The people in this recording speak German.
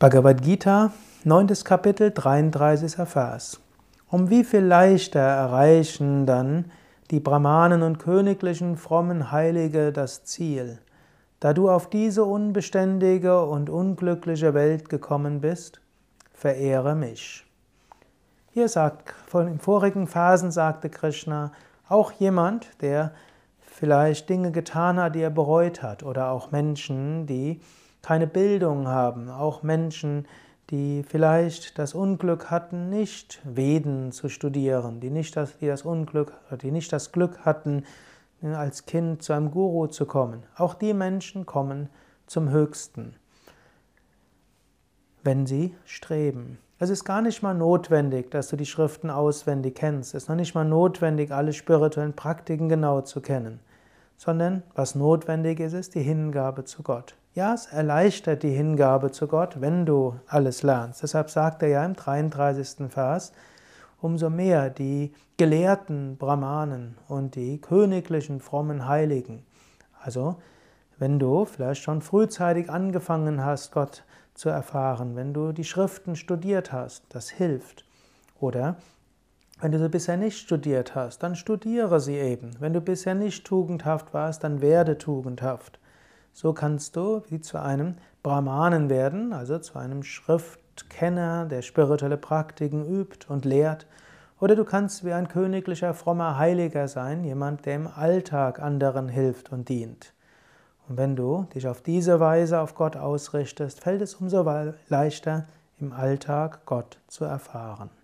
Bhagavad Gita, 9. Kapitel, 33. Vers. Um wie viel leichter erreichen dann die Brahmanen und königlichen frommen Heilige das Ziel, da du auf diese unbeständige und unglückliche Welt gekommen bist, verehre mich. Hier sagt, von den vorigen Versen sagte Krishna, auch jemand, der vielleicht Dinge getan hat, die er bereut hat, oder auch Menschen, die keine Bildung haben, auch Menschen, die vielleicht das Unglück hatten, nicht Veden zu studieren, die nicht das Glück hatten, als Kind zu einem Guru zu kommen. Auch die Menschen kommen zum Höchsten, wenn sie streben. Es ist gar nicht mal notwendig, dass du die Schriften auswendig kennst. Es ist noch nicht mal notwendig, alle spirituellen Praktiken genau zu kennen, sondern was notwendig ist, ist die Hingabe zu Gott. Ja, es erleichtert die Hingabe zu Gott, wenn du alles lernst. Deshalb sagt er ja im 33. Vers, umso mehr die gelehrten Brahmanen und die königlichen frommen Heiligen. Also, wenn du vielleicht schon frühzeitig angefangen hast, Gott zu erfahren, wenn du die Schriften studiert hast, das hilft. Oder wenn du sie bisher nicht studiert hast, dann studiere sie eben. Wenn du bisher nicht tugendhaft warst, dann werde tugendhaft. So kannst du wie zu einem Brahmanen werden, also zu einem Schriftkenner, der spirituelle Praktiken übt und lehrt. Oder du kannst wie ein königlicher, frommer Heiliger sein, jemand, der im Alltag anderen hilft und dient. Und wenn du dich auf diese Weise auf Gott ausrichtest, fällt es umso leichter, im Alltag Gott zu erfahren.